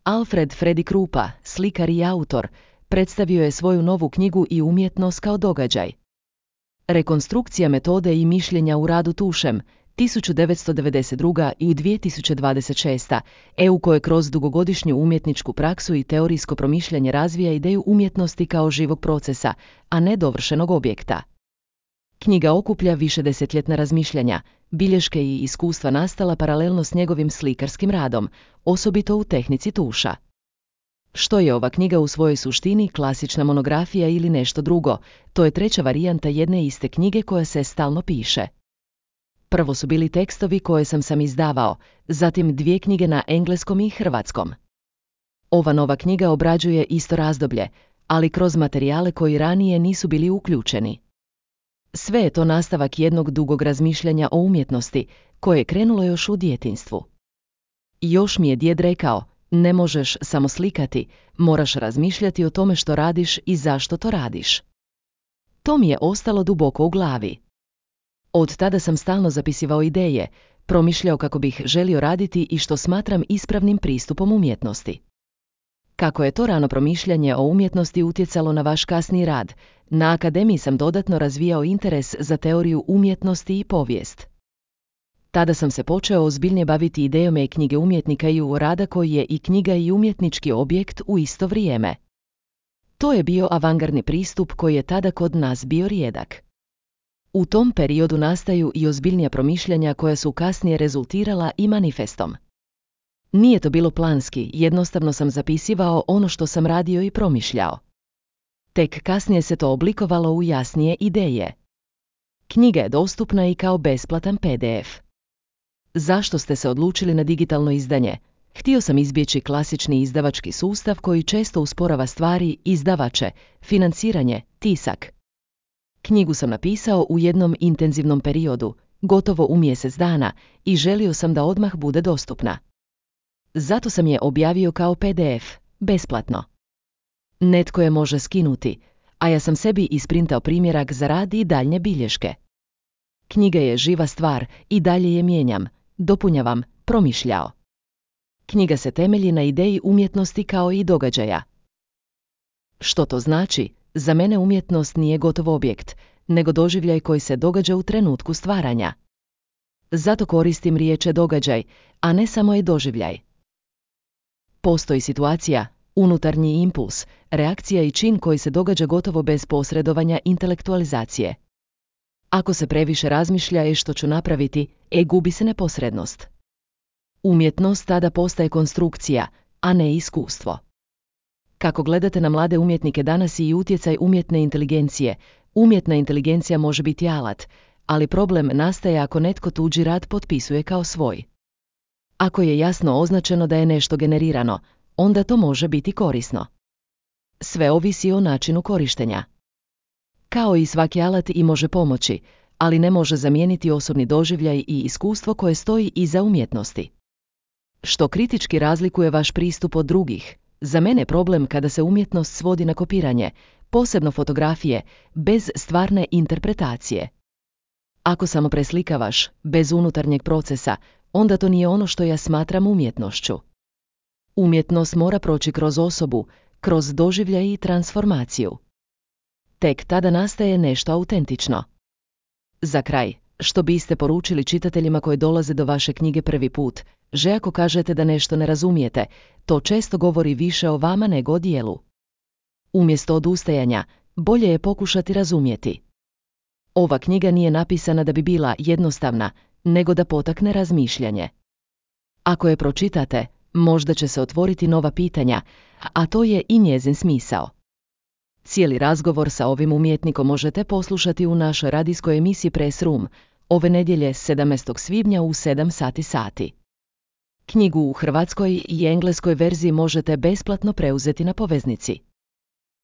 Alfred Freddy Krupa, slikar i autor, predstavio je svoju novu knjigu I umjetnost kao događaj. Rekonstrukcija metode i mišljenja u radu tušem, 1992. i 2026. EU koje kroz dugogodišnju umjetničku praksu i teorijsko promišljanje razvija ideju umjetnosti kao živog procesa, a ne dovršenog objekta. Knjiga okuplja višedesetljetna razmišljanja, bilješke i iskustva nastala paralelno s njegovim slikarskim radom, osobito u tehnici tuša. Što je ova knjiga u svojoj suštini, klasična monografija ili nešto drugo? To je treća varijanta jedne iste knjige koja se stalno piše. Prvo su bili tekstovi koje sam izdavao, zatim 2 knjige na engleskom i hrvatskom. Ova nova knjiga obrađuje isto razdoblje, ali kroz materijale koji ranije nisu bili uključeni. Sve je to nastavak jednog dugog razmišljanja o umjetnosti, koje je krenulo još u djetinjstvu. Još mi je djed rekao, ne možeš samo slikati, moraš razmišljati o tome što radiš i zašto to radiš. To mi je ostalo duboko u glavi. Od tada sam stalno zapisivao ideje, promišljao kako bih želio raditi i što smatram ispravnim pristupom umjetnosti. Kako je to rano promišljanje o umjetnosti utjecalo na vaš kasni rad? Na akademiji sam dodatno razvijao interes za teoriju umjetnosti i povijest. Tada sam se počeo ozbiljnije baviti idejom knjige umjetnika i rada koji je i knjiga i umjetnički objekt u isto vrijeme. To je bio avangardni pristup koji je tada kod nas bio rijedak. U tom periodu nastaju i ozbiljnija promišljanja koja su kasnije rezultirala i manifestom. Nije to bilo planski, jednostavno sam zapisivao ono što sam radio i promišljao. Tek kasnije se to oblikovalo u jasnije ideje. Knjiga je dostupna i kao besplatan PDF. Zašto ste se odlučili na digitalno izdanje? Htio sam izbjeći klasični izdavački sustav koji često usporava stvari, izdavače, financiranje, tisak. Knjigu sam napisao u jednom intenzivnom periodu, gotovo u mjesec dana, i želio sam da odmah bude dostupna. Zato sam je objavio kao PDF, besplatno. Netko je može skinuti, a ja sam sebi isprintao primjerak za rad i daljnje bilješke. Knjiga je živa stvar i dalje je mijenjam, dopunjavam, promišljao. Knjiga se temelji na ideji umjetnosti kao i događaja. Što to znači? Za mene umjetnost nije gotov objekt, nego doživljaj koji se događa u trenutku stvaranja. Zato koristim riječ događaj, a ne samo je doživljaj. Postoji situacija, unutarnji impuls, reakcija i čin koji se događa gotovo bez posredovanja intelektualizacije. Ako se previše razmišlja što ću napraviti, gubi se neposrednost. Umjetnost tada postaje konstrukcija, a ne iskustvo. Kako gledate na mlade umjetnike danas i utjecaj umjetne inteligencije, umjetna inteligencija može biti alat, ali problem nastaje ako netko tuđi rad potpisuje kao svoj. Ako je jasno označeno da je nešto generirano, onda to može biti korisno. Sve ovisi o načinu korištenja. Kao i svaki alat i može pomoći, ali ne može zamijeniti osobni doživljaj i iskustvo koje stoji iza umjetnosti. Što kritički razlikuje vaš pristup od drugih? Za mene je problem kada se umjetnost svodi na kopiranje, posebno fotografije, bez stvarne interpretacije. Ako samo preslikavaš, bez unutarnjeg procesa, onda to nije ono što ja smatram umjetnošću. Umjetnost mora proći kroz osobu, kroz doživljaj i transformaciju. Tek tada nastaje nešto autentično. Za kraj, što biste poručili čitateljima koji dolaze do vaše knjige prvi put, že ako kažete da nešto ne razumijete, to često govori više o vama nego o djelu. Umjesto odustajanja, bolje je pokušati razumjeti. Ova knjiga nije napisana da bi bila jednostavna, nego da potakne razmišljanje. Ako je pročitate, možda će se otvoriti nova pitanja, a to je i njezin smisao. Cijeli razgovor sa ovim umjetnikom možete poslušati u našoj radijskoj emisiji Press Room, ove nedjelje 17. svibnja u 7 sati. Knjigu u hrvatskoj i engleskoj verziji možete besplatno preuzeti na poveznici.